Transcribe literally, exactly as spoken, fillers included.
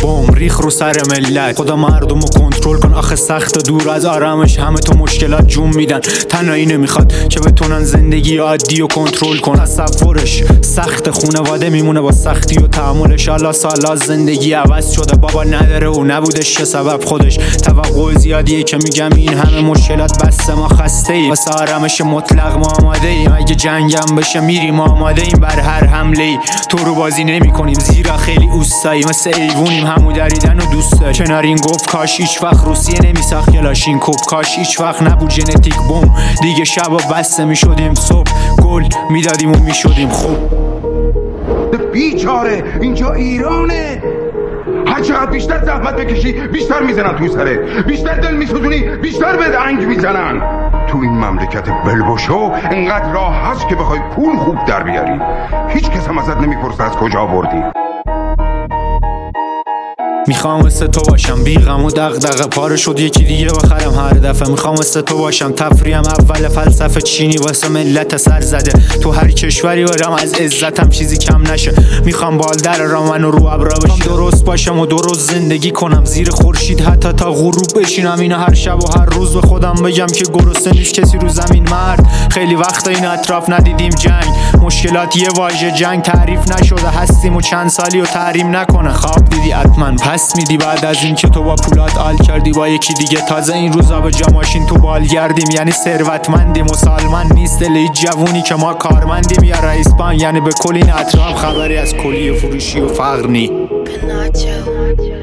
بوم ریخ رو سر ملت. خدا مردم رو کنترل کن آخه سخت دور از آرامش همه تو مشکلات جون میدن. تنهایی نمیخواد که بتونن زندگی عادی و کنترل کن. تصورش سخت خونواده میمونه با سختی و تحملش. حالا سالا زندگی عوض شده بابا نداره و نبودش چه سبب خودش. توقع زیادیه که میگم این همه مشکلات بس ما خسته ای. واسه آرامش مطلق ما آماده ایم. اگه جنگم بشه میریم آماده ایم بر هر حمله ای. تو رو بازی نمی کنیم زیرا خیلی اوستایی مثل ایوونیم همو دریدن و دوست داری. کنار این گفت کاش هیچ وقت روسیه نمیساخت کلاشینکوف. کاش هیچ وقت نبود ژنتیک بوم. دیگه شبا بسته میشدیم صبح گل میدادیم و میشدیم خوب. بیچاره اینجا ایرانه. هر چقدر بیشتر زحمت بکشی بیشتر میزنن تو سرت، بیشتر دل میسوزونی بیشتر به دنگ میزنن. تو این مملکت بلبشو انقدر راه هست که بخوای پول خوب در بیاری. هیچ کس هم ازت نمیپرسه از کجا بردی. میخوام مثل تو باشم بی غم و دغدغه پاره شد یکی دیگه بخرم هر دفعه. میخوام مثل تو باشم تفریم اول فلسفه چینی واسه ملت سر زده. تو هر کشوری برم از عزتم چیزی کم نشه. میخوام بالدر رامن و رو ابرا بشم درست باشم و درست زندگی کنم زیر خورشید حتی تا غروب بشینم. اینو هر شب و هر روز به خودم بگم که گرسنه نیست کسی رو زمین مرد. خیلی وقت این اطراف ندیدیم جنگ مشکلات یه واژه جنگ تعریف نشده. هستیم و چند سالی و تحریم نکنه. خواب دیدی حتما پس میدی بعد از این که تو با پولات آل کردی با یکی دیگه. تازه این روزا به جا ماشین تو بال گردیم یعنی ثروتمندیم و سالمند نیست دل جوونی که ما کارمندیم یا رئیس بانک. یعنی به کل این اطراف خبری از کلیه فروشی و فقر نی.